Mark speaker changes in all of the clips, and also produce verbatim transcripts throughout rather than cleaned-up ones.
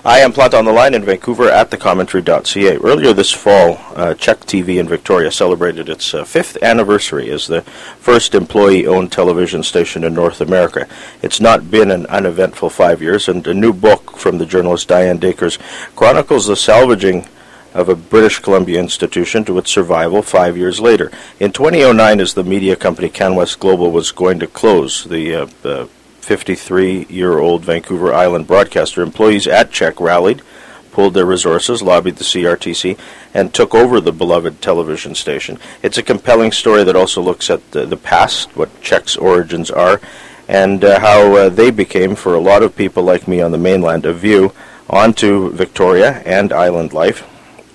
Speaker 1: I am Plant on the Line in Vancouver at the commentary dot c a. Earlier this fall, uh, Czech T V in Victoria celebrated its uh, fifth anniversary as the first employee-owned television station in North America. It's not been an uneventful five years, and a new book from the journalist Diane Dakers chronicles the salvaging of a British Columbia institution to its survival five years later. In twenty oh nine, as the media company CanWest Global was going to close, the uh, uh, fifty-three-year-old Vancouver Island broadcaster, employees at Czech rallied, pooled their resources, lobbied the C R T C, and took over the beloved television station. It's a compelling story that also looks at the, the past, what Czech's origins are, and uh, how uh, they became, for a lot of people like me on the mainland, a view onto Victoria and island life.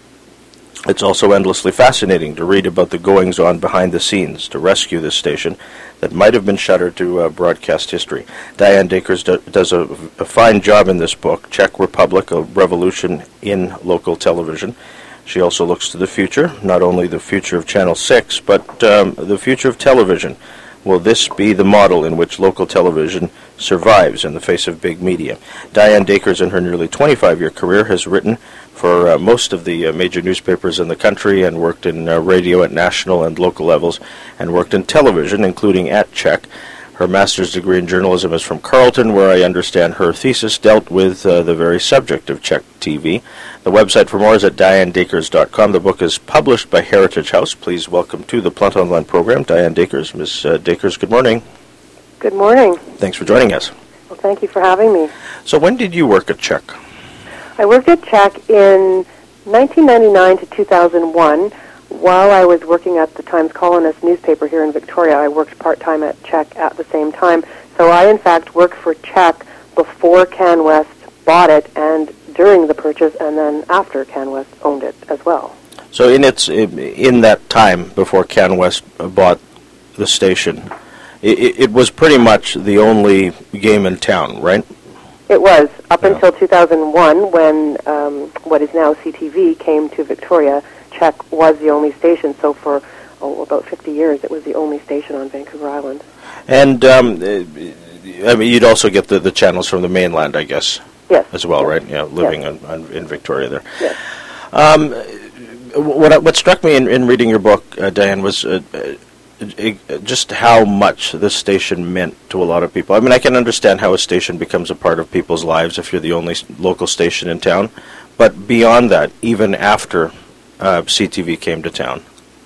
Speaker 1: It's also endlessly fascinating to read about the goings-on behind the scenes to rescue this station that might have been shuttered to uh, broadcast history. Diane Dakers do, does a, a fine job in this book, Czech Republic, a revolution in local television. She also looks to the future, not only the future of Channel six, but um, the future of television. Will this be the model in which local television survives in the face of big media? Diane Dakers, in her nearly twenty-five-year career, has written for uh, most of the uh, major newspapers in the country and worked in uh, radio at national and local levels, and worked in television, including at Czech. Her master's degree in journalism is from Carleton, where I understand her thesis dealt with uh, the very subject of Czech T V. The website for more is at diane dakers dot com. The book is published by Heritage House. Please welcome to the Plant on the Line program, Diane Dakers. Miz Uh, Dakers, good morning.
Speaker 2: Good morning.
Speaker 1: Thanks for joining us.
Speaker 2: Well, thank you for having me.
Speaker 1: So when did you work at Czech?
Speaker 2: I worked at Czech in nineteen ninety-nine to two thousand one. While I was working at the Times Colonist newspaper here in Victoria, I worked part-time at Czech at the same time. So I, in fact, worked for Czech before CanWest bought it, and during the purchase, and then after CanWest owned it as well.
Speaker 1: So in its in that time before CanWest bought the station, it, it was pretty much the only game in town, right?
Speaker 2: It was, up
Speaker 1: Yeah.
Speaker 2: until two thousand one, when um, what is now C T V came to Victoria. Czech was the only station, so for oh, about fifty years it was the only station on Vancouver Island.
Speaker 1: And um, I mean, you'd also get the, the channels from the mainland, I guess.
Speaker 2: Yes.
Speaker 1: As well,
Speaker 2: yes.
Speaker 1: right? Yeah, living
Speaker 2: yes.
Speaker 1: on, on, in Victoria there.
Speaker 2: Yes.
Speaker 1: Um, what what struck me in, in reading your book, uh, Diane, was uh, uh, just how much this station meant to a lot of people. I mean, I can understand how a station becomes a part of people's lives if you're the only local station in town, but beyond that, even after uh, C T V came to town,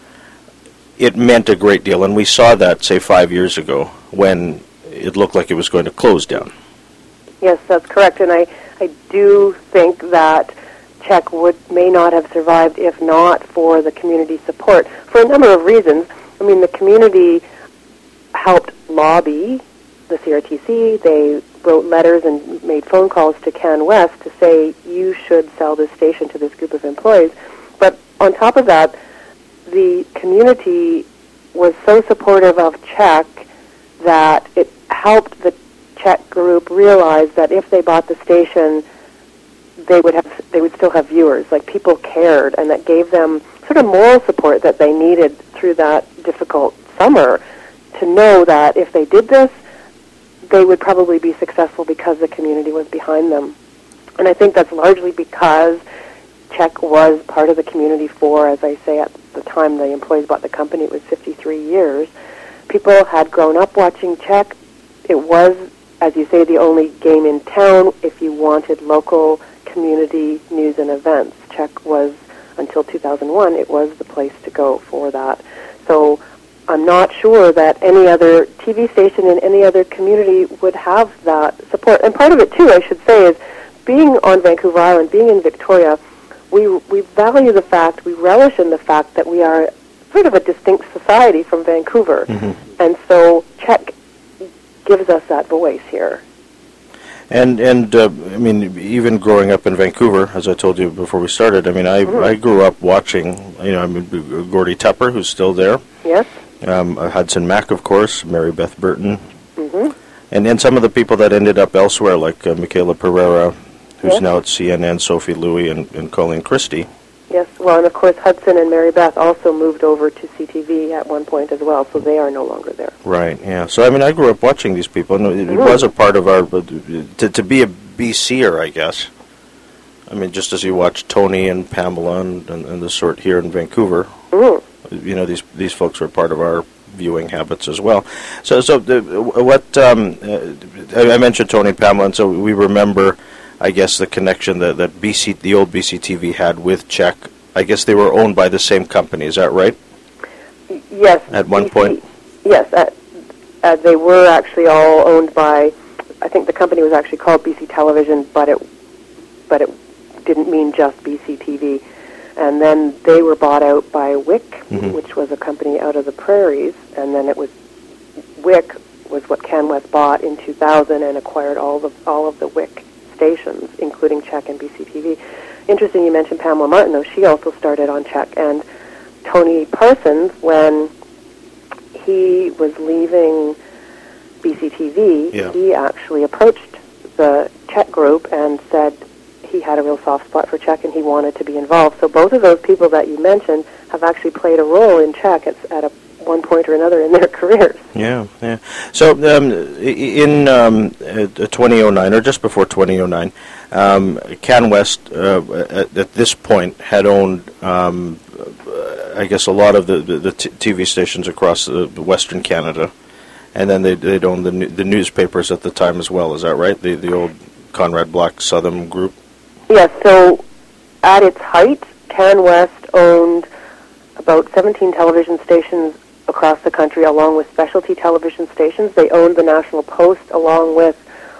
Speaker 1: it meant a great deal, and we saw that, say, five years ago when it looked like it was going to close down.
Speaker 2: Yes, that's correct, and I, I do think that Czech would may not have survived if not for the community support for a number of reasons. I mean, the community helped lobby the C R T C. They wrote letters and made phone calls to CanWest to say, you should sell this station to this group of employees. But on top of that, the community was so supportive of Czech that it helped the Czech group realize that if they bought the station, they would have they would still have viewers. Like, people cared, and that gave them sort of moral support that they needed through that difficult summer to know that if they did this, they would probably be successful because the community was behind them. And I think that's largely because Czech was part of the community for, as I say, at the time the employees bought the company, it was fifty-three years. People had grown up watching Czech. It was, as you say, the only game in town if you wanted local community news and events. Czech was, until two thousand one, it was the place to go for that. So I'm not sure that any other T V station in any other community would have that support. And part of it, too, I should say, is being on Vancouver Island, being in Victoria, we we value the fact, we relish in the fact that we are sort of a distinct society from Vancouver. Mm-hmm. And so Czech gives us that voice here.
Speaker 1: And, and uh, I mean, even growing up in Vancouver, as I told you before we started, I mean, I mm-hmm. I grew up watching, you know, I mean, Gordy Tupper, who's still there.
Speaker 2: Yes.
Speaker 1: Um, Hudson Mack, of course, Mary Beth Burton.
Speaker 2: Mm-hmm.
Speaker 1: And then some of the people that ended up elsewhere, like uh, Michaela Pereira, who's
Speaker 2: yes.
Speaker 1: now at C N N, Sophie Louis, and, and Colleen Christie.
Speaker 2: Yes, well, and of course Hudson and Mary Beth also moved over to C T V at one point as well, so they are no longer there.
Speaker 1: Right, yeah. So, I mean, I grew up watching these people, and it, it
Speaker 2: mm-hmm.
Speaker 1: was a part of our, to, to be a B C er, I guess, I mean, just as you watch Tony and Pamela and, and, and the sort here in Vancouver,
Speaker 2: mm.
Speaker 1: you know, these these folks are part of our viewing habits as well. So, so the, what um, uh, I mentioned Tony and Pamela, and so we remember, I guess, the connection that that B C, the old B C T V had with Czech. I guess they were owned by the same company. Is that right?
Speaker 2: Yes.
Speaker 1: At one
Speaker 2: B C,
Speaker 1: point.
Speaker 2: Yes, at, uh, they were actually all owned by. I think the company was actually called B C Television, but it but it didn't mean just B C T V. And then they were bought out by W I C, mm-hmm. which was a company out of the prairies, and then it was W I C was what CanWest bought in two thousand and acquired all the all of the W I C stations, including Czech and B C T V. Interesting, you mentioned Pamela Martin, though. She also started on Czech, and Tony Parsons, when he was leaving B C T V,
Speaker 1: yeah.
Speaker 2: he actually approached the Czech group and said he had a real soft spot for Czech and he wanted to be involved. So both of those people that you mentioned have actually played a role in Czech at, at a one point or another in their careers.
Speaker 1: Yeah, yeah. So um, in um, twenty oh nine, or just before twenty oh nine, um, CanWest uh, at, at this point had owned, um, I guess, a lot of the, the, the t- T V stations across the, the Western Canada, and then they'd, they'd owned the the newspapers at the time as well. Is that right? The the old Conrad Black Southern group.
Speaker 2: Yes. So at its height, CanWest owned about seventeen television stations across the country, along with specialty television stations. They owned the National Post, along with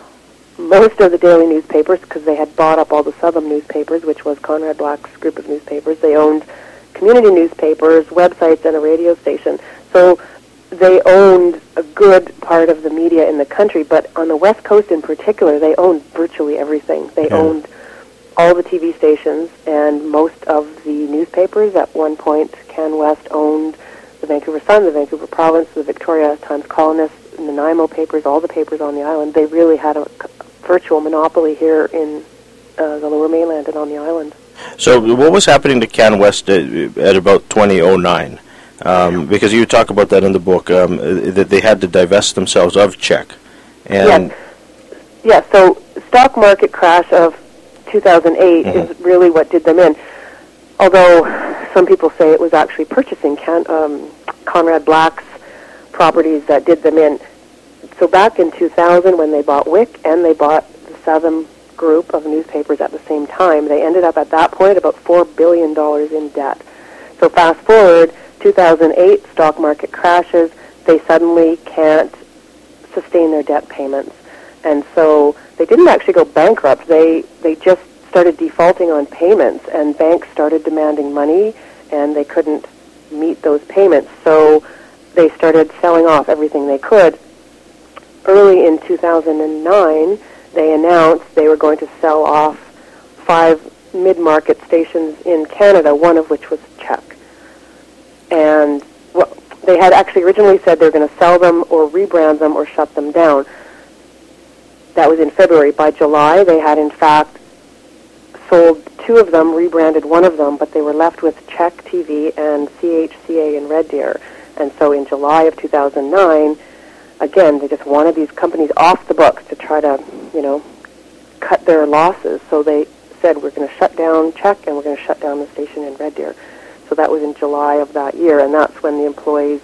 Speaker 2: most of the daily newspapers, because they had bought up all the Southern newspapers, which was Conrad Black's group of newspapers. They owned community newspapers, websites, and a radio station. So they owned a good part of the media in the country, but on the West Coast in particular, they owned virtually everything. They yeah. owned all the T V stations and most of the newspapers. At one point, CanWest owned the Vancouver Sun, the Vancouver Province, the Victoria Times Colonist, and the Nanaimo papers, all the papers on the island. They really had a virtual monopoly here in uh, the Lower Mainland and on the island.
Speaker 1: So what was happening to CanWest at, at about twenty oh nine? Um, because you talk about that in the book, um, that they had to divest themselves of Czech. And
Speaker 2: yes. yes, so stock market crash of two thousand eight mm-hmm. is really what did them in. Although some people say it was actually purchasing Can, um, Conrad Black's properties that did them in. So back in two thousand, when they bought W I C and they bought the Southern group of newspapers at the same time, they ended up at that point about four billion dollars in debt. So fast forward, two thousand eight, stock market crashes, they suddenly can't sustain their debt payments. And so they didn't actually go bankrupt. They they just started defaulting on payments, and banks started demanding money, and they couldn't meet those payments. So they started selling off everything they could. Early in two thousand nine, they announced they were going to sell off five mid-market stations in Canada, one of which was Czech. And well, they had actually originally said they were going to sell them or rebrand them or shut them down. That was in February. By July, they had in fact sold two of them, rebranded one of them, but they were left with Czech T V and C H C A in Red Deer. And so in July of two thousand nine, again, they just wanted these companies off the books to try to, you know, cut their losses. So they said, we're going to shut down Czech and we're going to shut down the station in Red Deer. So that was in July of that year, and that's when the employees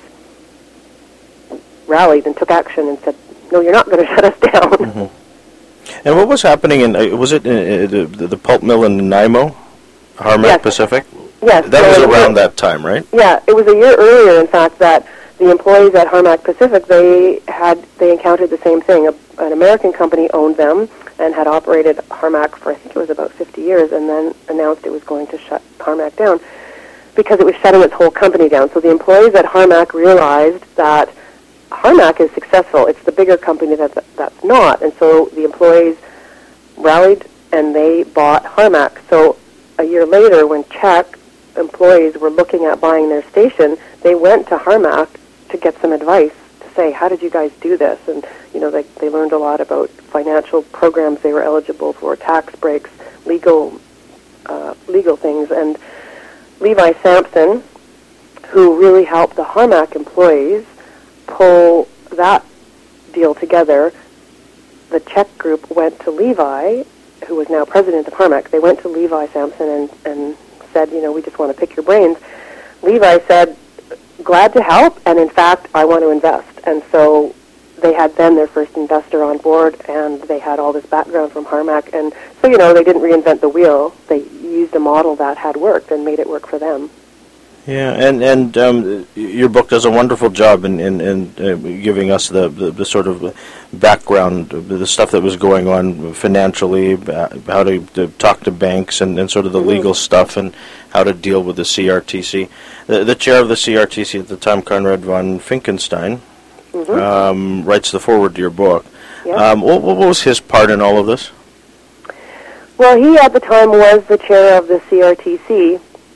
Speaker 2: rallied and took action and said, no, you're not going to shut us down.
Speaker 1: Mm-hmm. And what was happening in, uh, was it in, uh, the, the pulp mill in Nanaimo, Harmac
Speaker 2: yes.
Speaker 1: Pacific?
Speaker 2: Yes.
Speaker 1: That
Speaker 2: so
Speaker 1: was around
Speaker 2: was,
Speaker 1: that time, right?
Speaker 2: Yeah, it was a year earlier, in fact, that the employees at Harmac Pacific, they had, they encountered the same thing. A, an American company owned them and had operated Harmac for, I think it was about fifty years, and then announced it was going to shut Harmac down because it was shutting its whole company down. So the employees at Harmac realized that Harmac is successful. It's the bigger company that that's not. And so the employees rallied and they bought Harmac. So a year later, when Czech employees were looking at buying their station, they went to Harmac to get some advice to say, how did you guys do this? And, you know, they, they learned a lot about financial programs they were eligible for, tax breaks, legal uh, legal things. And Levi Sampson, who really helped the Harmac employees pull that deal together, the Czech group went to Levi, who was now president of Harmac, they went to Levi Sampson and, and said, you know, we just want to pick your brains. Levi said, glad to help, and in fact, I want to invest. And so they had then their first investor on board, and they had all this background from Harmac. And so, you know, they didn't reinvent the wheel. They used a model that had worked and made it work for them.
Speaker 1: Yeah, and and um, your book does a wonderful job in in, in uh, giving us the, the, the sort of background, the stuff that was going on financially, how to, to talk to banks, and, and sort of the mm-hmm. legal stuff, and how to deal with the C R T C. The, the chair of the C R T C at the time, Conrad von Finkenstein, mm-hmm. um, writes the foreword to your book. Yep. Um, what, what was his part in all of this?
Speaker 2: Well, he at the time was the chair of the C R T C.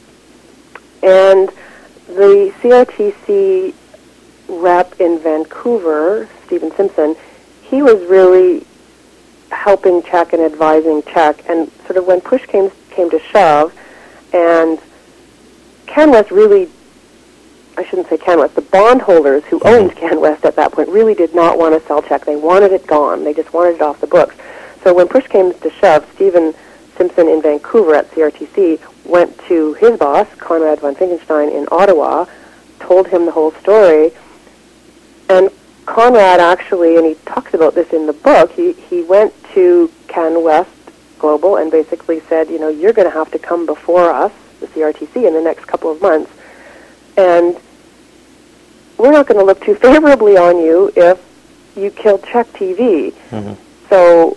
Speaker 2: And the C R T C rep in Vancouver, Stephen Simpson, he was really helping CHEK and advising CHEK. And sort of when push came came to shove, and CanWest really, I shouldn't say CanWest, the bondholders who owned CanWest at that point really did not want to sell CHEK. They wanted it gone. They just wanted it off the books. So when push came to shove, Stephen Simpson in Vancouver at C R T C went to his boss, Conrad von Finkenstein, in Ottawa, told him the whole story, and Conrad actually, and he talks about this in the book, he, he went to CanWest Global and basically said, you know, you're going to have to come before us, the C R T C, in the next couple of months, and we're not going to look too favorably on you if you kill CHEK T V. Mm-hmm. So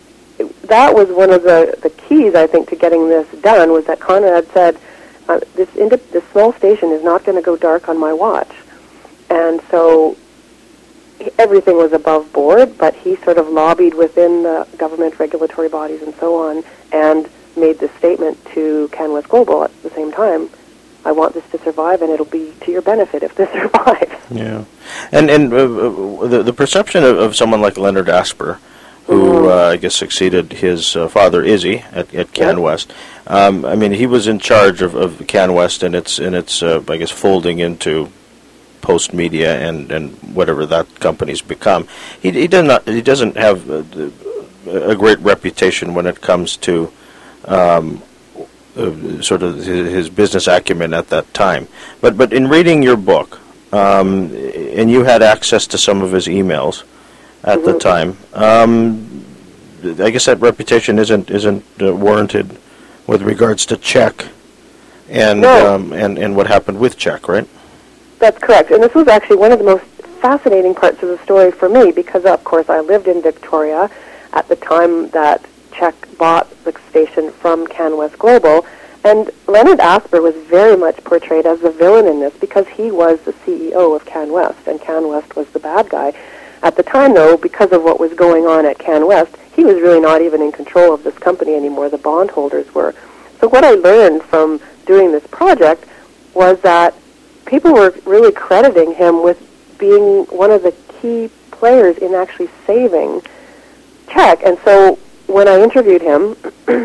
Speaker 2: that was one of the, the keys, I think, to getting this done, was that Conrad said, uh, this, indi- this small station is not going to go dark on my watch. And so he, everything was above board, but he sort of lobbied within the government regulatory bodies and so on, and made this statement to CanWest Global at the same time. I want this to survive, and it'll be to your benefit if this survives.
Speaker 1: Yeah. And, and uh, the, the perception of, of someone like Leonard Asper, who uh, I guess succeeded his uh, father Izzy at, at CanWest. Um, I mean, he was in charge of, of CanWest and its and its uh, I guess folding into Post Media and, and whatever that company's become. He he does not he doesn't have a, a great reputation when it comes to um, uh, sort of his, his business acumen at that time. But but in reading your book, um, and you had access to some of his emails at mm-hmm. the time. Um, I guess that reputation isn't isn't uh, warranted with regards to CHEK and,
Speaker 2: no.
Speaker 1: um, and and what happened with CHEK, right?
Speaker 2: That's correct. And this was actually one of the most fascinating parts of the story for me, because, of course, I lived in Victoria at the time that CHEK bought the station from CanWest Global, and Leonard Asper was very much portrayed as the villain in this, because he was the C E O of CanWest, and CanWest was the bad guy. At the time, though, because of what was going on at CanWest, he was really not even in control of this company anymore. The bondholders were. So what I learned from doing this project was that people were really crediting him with being one of the key players in actually saving CHEK. And so when I interviewed him,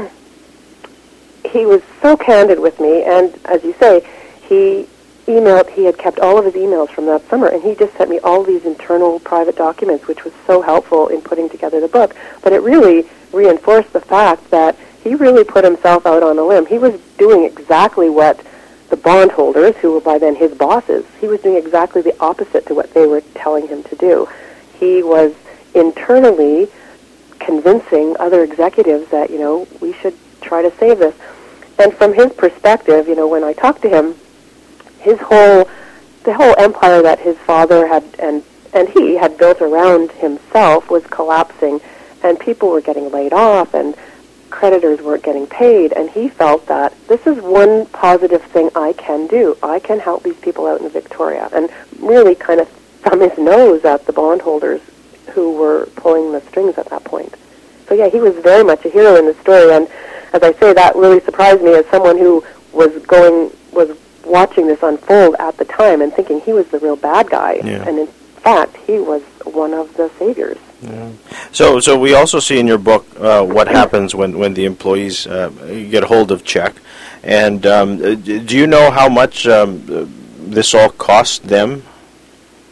Speaker 2: he was so candid with me, and as you say, he emailed, he had kept all of his emails from that summer, and he just sent me all these internal private documents, which was so helpful in putting together the book. But it really reinforced the fact that he really put himself out on a limb. He was doing exactly what the bondholders, who were by then his bosses, he was doing exactly the opposite to what they were telling him to do. He was internally convincing other executives that, you know, we should try to save this. And from his perspective, you know, when I talked to him, his whole, the whole empire that his father had and and he had built around himself was collapsing, and people were getting laid off, and creditors weren't getting paid, and he felt that this is one positive thing I can do. I can help these people out in Victoria, and really kind of thumb his nose at the bondholders who were pulling the strings at that point. So yeah, he was very much a hero in the story, and as I say, that really surprised me as someone who was going, was watching this unfold at the time and thinking he was the real bad guy.
Speaker 1: Yeah.
Speaker 2: And in fact, he was one of the saviors.
Speaker 1: Yeah. So so we also see in your book uh, what happens when, when the employees uh, get hold of CHEK. And um, do you know how much um, this all cost them?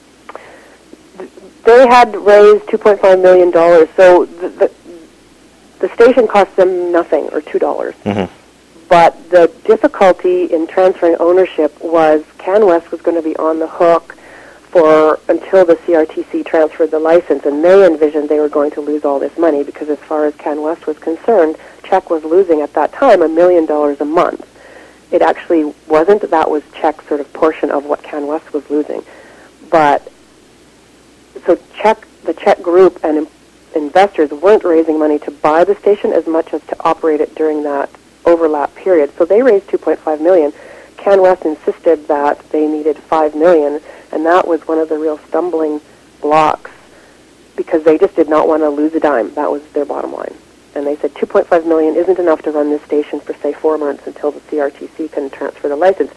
Speaker 2: They had raised two point five million dollars. So the, the, the station cost them nothing, or two dollars.
Speaker 1: Mm-hmm.
Speaker 2: But the difficulty in transferring ownership was CanWest was going to be on the hook for until the C R T C transferred the license, and they envisioned they were going to lose all this money because as far as CanWest was concerned, Czech was losing at that time a million dollars a month. It actually wasn't. That was Czech's sort of portion of what CanWest was losing. But so Czech, the Czech group and in, investors weren't raising money to buy the station as much as to operate it during that overlap period. So they raised two point five million dollars. CanWest insisted that they needed five million dollars, and that was one of the real stumbling blocks because they just did not want to lose a dime. That was their bottom line. And they said two point five million dollars isn't enough to run this station for, say, four months until the C R T C can transfer the license.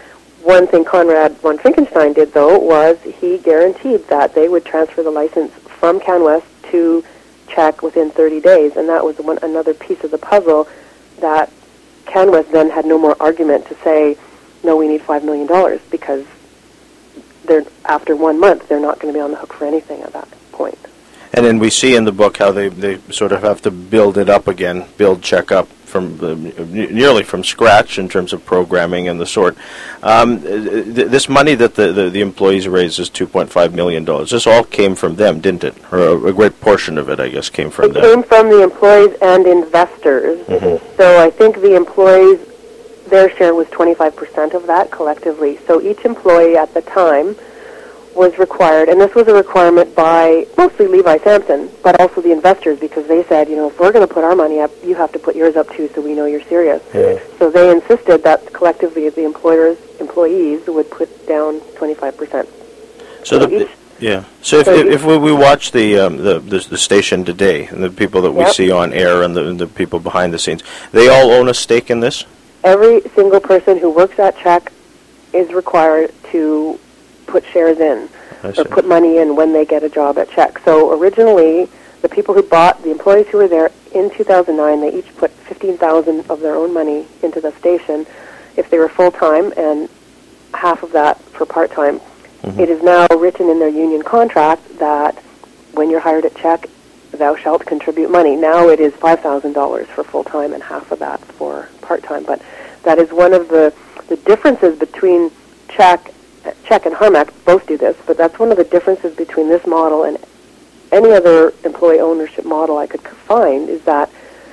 Speaker 2: One thing Conrad von Finkenstein did, though, was he guaranteed that they would transfer the license from CanWest to Czech within thirty days, and that was one, another piece of the puzzle that CanWest then had no more argument to say, no, we need five million dollars, because they're, after one month, they're not going to be on the hook for anything at that point.
Speaker 1: And then we see in the book how they, they sort of have to build it up again, build Czech up from uh, nearly from scratch in terms of programming and the sort. Um, th- this money that the, the, the employees raised is two point five million dollars. This all came from them, didn't it? Or a, a great portion of it, I guess, came from
Speaker 2: it
Speaker 1: them.
Speaker 2: It came from the employees and investors. Mm-hmm. So I think the employees, their share was twenty-five percent of that collectively. So each employee at the time was required, and this was a requirement by mostly Levi Sampson, but also the investors, because they said, you know, if we're going to put our money up, you have to put yours up too, so we know you're serious. Yeah. So they insisted that collectively the employers, employees would put down twenty-five percent.
Speaker 1: So, so the, each, yeah. So if, so if, if we, we watch the, um, the the the station today, and the people that we yep. see on air, and the, and the people behind the scenes, they all own a stake in this?
Speaker 2: Every single person who works at Czech is required to put shares in or put money in when they get a job at Czech. So originally, the people who bought, the employees who were there in two thousand nine, they each put fifteen thousand dollars of their own money into the station if they were full-time, and half of that for part-time. Mm-hmm. It is now written in their union contract that when you're hired at Czech, thou shalt contribute money. Now it is five thousand dollars for full-time and half of that for part-time. But that is one of the, the differences between Czech Czech and Harmac both do this, but that's one of the differences between this model and any other employee ownership model I could find, is that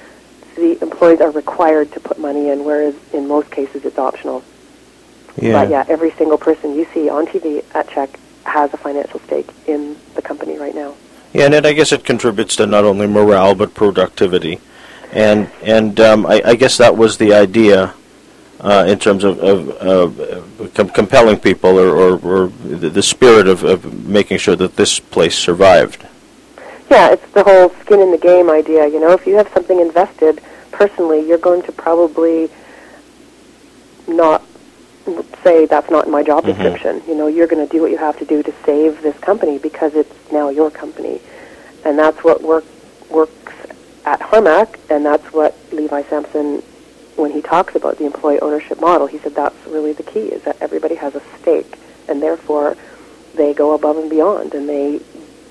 Speaker 2: the employees are required to put money in, whereas in most cases it's optional. Yeah. But yeah, every single person you see on T V at Czech has a financial stake in the company right now.
Speaker 1: Yeah, and it, I guess it contributes to not only morale but productivity. And, and um, I, I guess that was the idea Uh, in terms of, of uh, com- compelling people, or, or, or the, the spirit of, of making sure that this place survived.
Speaker 2: Yeah, it's the whole skin in the game idea. You know, if you have something invested personally, you're going to probably not say that's not in my job mm-hmm. description. You know, you're going to do what you have to do to save this company because it's now your company. And that's what work, works at Harmac, and that's what Levi Sampson, when he talks about the employee ownership model, he said that's really the key, is that everybody has a stake, and therefore they go above and beyond, and they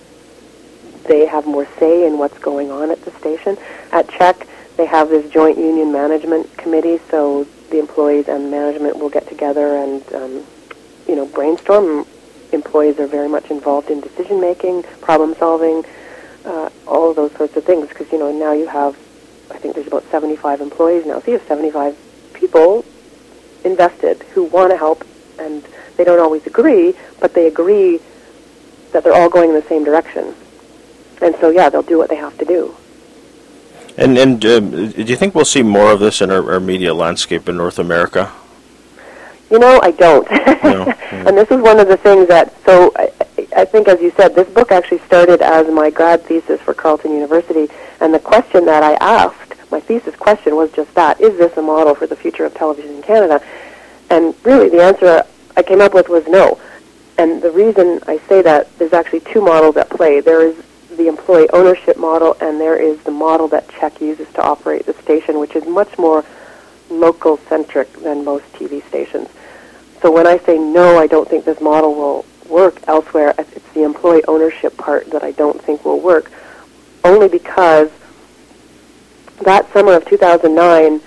Speaker 2: they have more say in what's going on at the station. At Czech, they have this joint union management committee, so the employees and management will get together and um, you know brainstorm. Employees are very much involved in decision making, problem solving, uh, all of those sorts of things, because you know now you have, I think there's about seventy-five employees now. So you have seventy-five people invested who want to help, and they don't always agree, but they agree that they're all going in the same direction. And so, yeah, they'll do what they have to do.
Speaker 1: And, and um, do you think we'll see more of this in our, our media landscape in North America?
Speaker 2: You know, I don't.
Speaker 1: No. Yeah.
Speaker 2: And this is one of the things that, so I, I think, as you said, this book actually started as my grad thesis for Carleton University, and the question that I asked, my thesis question was just that: is this a model for the future of television in Canada? And really the answer I came up with was no. And the reason I say that, there's actually two models at play. There is the employee ownership model, and there is the model that Czech uses to operate the station, which is much more local-centric than most T V stations. So when I say no, I don't think this model will work elsewhere, it's the employee ownership part that I don't think will work, only because that summer of two thousand nine,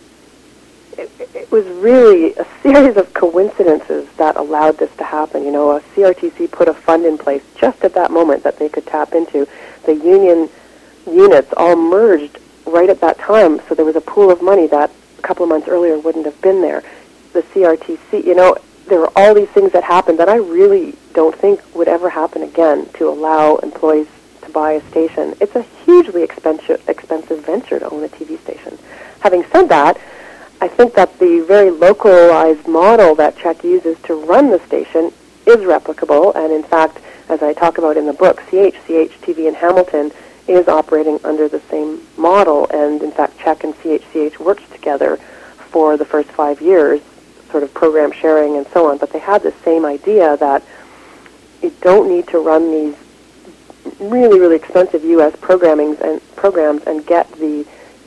Speaker 2: it, it was really a series of coincidences that allowed this to happen. You know, a C R T C put a fund in place just at that moment that they could tap into. The union units all merged right at that time, so there was a pool of money that a couple of months earlier wouldn't have been there. The C R T C, you know, there were all these things that happened that I really don't think would ever happen again, to allow employees to buy a station. It's a hugely expensive, expensive venture to own a T V station. Having said that, I think that the very localized model that CHEK uses to run the station is replicable, and in fact, as I talk about in the book, C H C H T V in Hamilton is operating under the same model, and in fact, CHEK and C H C H worked together for the first five years, sort of program sharing and so on, but they had the same idea that you don't need to run these really, really expensive U S programmings and programs and get the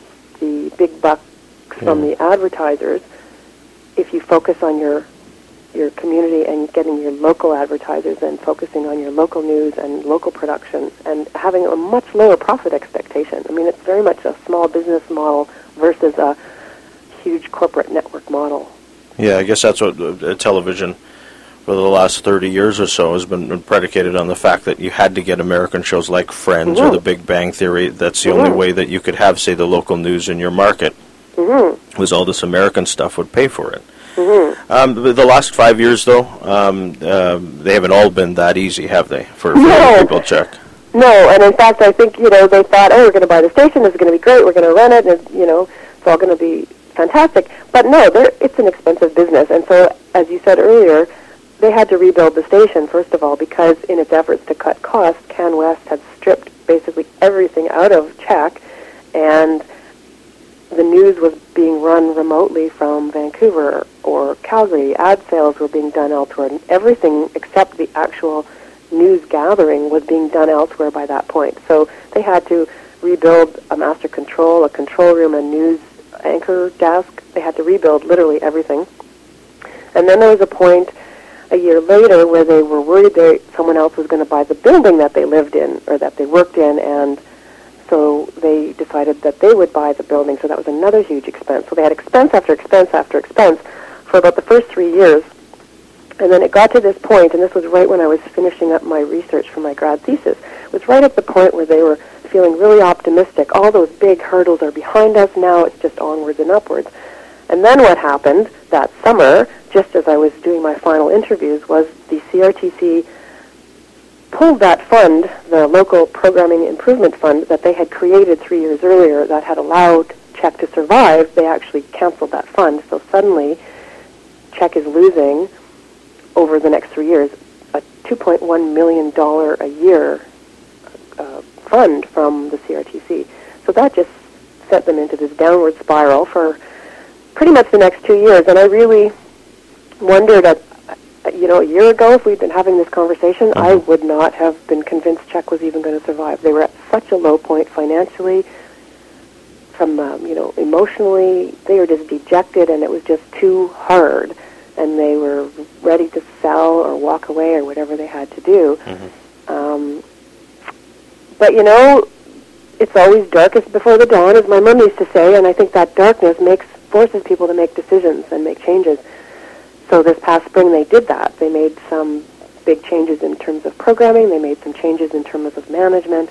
Speaker 2: the big bucks from the advertisers if you focus on your your community and getting your local advertisers and focusing on your local news and local production and having a much lower profit expectation. I mean, it's very much a small business model versus a huge corporate network model.
Speaker 1: Yeah, I guess that's what uh, television for the last thirty years or so has been predicated on, the fact that you had to get American shows like Friends mm-hmm. or The Big Bang Theory. That's the mm-hmm. only way that you could have, say, the local news in your market, mm-hmm. was all this American stuff would pay for it. Mm-hmm. Um, the, the last five years, though, um, uh, they haven't all been that easy, have they, for, for
Speaker 2: no.
Speaker 1: people to check?
Speaker 2: No, and in fact, I think, you know, they thought, oh, we're going to buy the station, this is going to be great, we're going to run it, and, you know, it's all going to be fantastic. But no, it's an expensive business, and so, as you said earlier, they had to rebuild the station, first of all, because in its efforts to cut costs, CanWest had stripped basically everything out of CHEK, and the news was being run remotely from Vancouver or Calgary. Ad sales were being done elsewhere, and everything except the actual news gathering was being done elsewhere by that point. So they had to rebuild a master control, a control room, a news anchor desk. They had to rebuild literally everything. And then there was a point a year later where they were worried that someone else was going to buy the building that they lived in or that they worked in, and so they decided that they would buy the building. So that was another huge expense. So they had expense after expense after expense for about the first three years. And then it got to this point, and this was right when I was finishing up my research for my grad thesis. It was right at the point where they were feeling really optimistic. All those big hurdles are behind us now. It's just onwards and upwards. And then what happened that summer, just as I was doing my final interviews, was the C R T C pulled that fund, the local programming improvement fund that they had created three years earlier that had allowed CHEK to survive. They actually canceled that fund. So suddenly CHEK is losing, over the next three years, a two point one million dollars a year uh, fund from the C R T C. So that just sent them into this downward spiral for pretty much the next two years. And I really wondered, at, you know, a year ago, if we'd been having this conversation, mm-hmm. I would not have been convinced CHEK was even going to survive. They were at such a low point financially, from, um, you know, emotionally. They were just dejected, and it was just too hard. And they were ready to sell or walk away or whatever they had to do. Mm-hmm. Um, but, you know, it's always darkest before the dawn, as my mom used to say, and I think that darkness makes forces people to make decisions and make changes. So this past spring they did that. They made some big changes in terms of programming. They made some changes in terms of management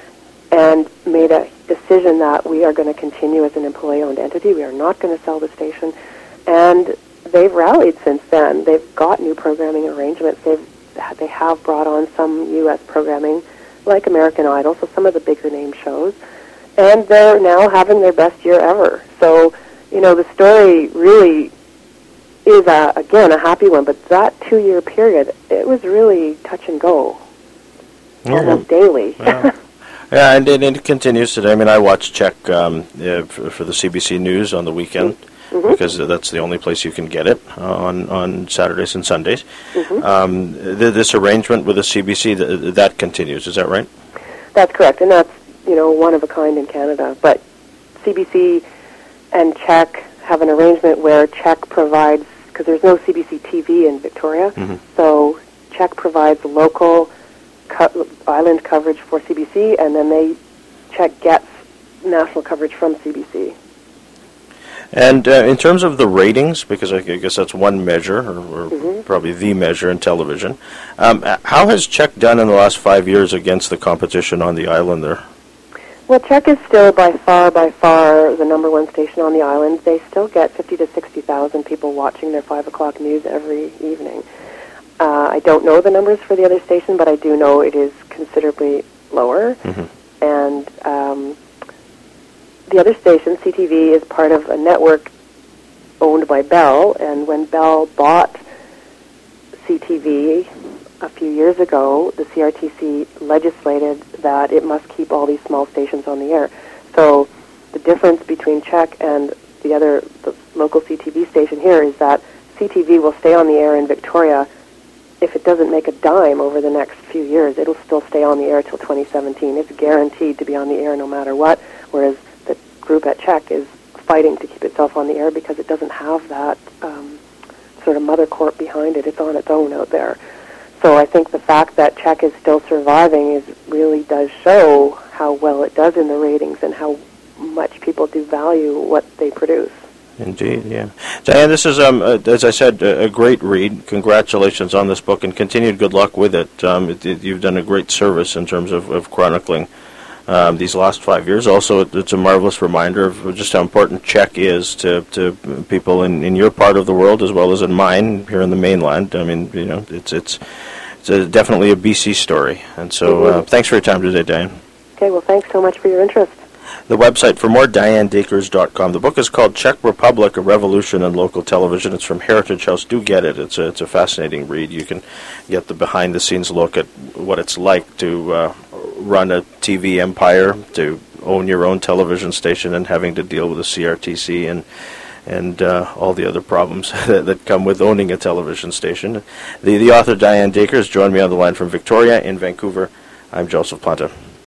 Speaker 2: and made a decision that we are going to continue as an employee-owned entity. We are not going to sell the station. And they've rallied since then. They've got new programming arrangements. They've they have brought on some U S programming, like American Idol, so some of the bigger name shows. And they're now having their best year ever. So, you know, the story really is, a, again, a happy one. But that two-year period, it was really touch and go, mm-hmm. almost daily.
Speaker 1: Yeah. Yeah, and, and it continues today. I mean, I watch CHEK um, yeah, for, for the C B C News on the weekend. Mm-hmm. Because that's the only place you can get it uh, on, on Saturdays and Sundays. Mm-hmm. Um, th- this arrangement with the C B C, th- that continues, is that right?
Speaker 2: That's correct, and that's, you know, one of a kind in Canada. But C B C and CHEK have an arrangement where CHEK provides, because there's no C B C T V in Victoria, mm-hmm. so CHEK provides local co- island coverage for C B C, and then they, CHEK gets national coverage from C B C.
Speaker 1: And uh, in terms of the ratings, because I guess that's one measure, or, or
Speaker 2: Mm-hmm.
Speaker 1: probably the measure in television, um, how has Czech done in the last five years against the competition on the island there?
Speaker 2: Well, Czech is still by far, by far the number one station on the island. They still get fifty to sixty thousand people watching their five o'clock news every evening. Uh, I don't know the numbers for the other station, but I do know it is considerably lower.
Speaker 1: Mm-hmm.
Speaker 2: And um, the other station, C T V, is part of a network owned by Bell, and when Bell bought C T V a few years ago, the C R T C legislated that it must keep all these small stations on the air. So the difference between Czech and the other the local C T V station here is that C T V will stay on the air in Victoria. If it doesn't make a dime over the next few years, it'll still stay on the air till twenty seventeen. It's guaranteed to be on the air no matter what, whereas the group at Czech is fighting to keep itself on the air because it doesn't have that um, sort of mother corp behind it. It's on its own out there. So I think the fact that Czech is still surviving is really does show how well it does in the ratings and how much people do value what they produce.
Speaker 1: Indeed, yeah. Diane, this is, um, uh, as I said, a, a great read. Congratulations on this book, and continued good luck with it. Um, it, it you've done a great service in terms of, of chronicling um, these last five years. Also, it, it's a marvelous reminder of just how important Czech is to, to people in, in your part of the world as well as in mine here in the mainland. I mean, you know, it's it's it's a, definitely a B C story. And so, uh, thanks for your time today, Diane.
Speaker 2: Okay, well, thanks so much for your interest.
Speaker 1: The website for more, diane dakers dot com. The book is called Czech Republic, A Revolution in Local Television. It's from Heritage House. Do get it. It's a, it's a fascinating read. You can get the behind-the-scenes look at what it's like to uh, run a T V empire, to own your own television station, and having to deal with the C R T C and and uh, all the other problems that, that come with owning a television station. The, the author, Diane Dakers, joined me on the line from Victoria. In Vancouver, I'm Joseph Planta.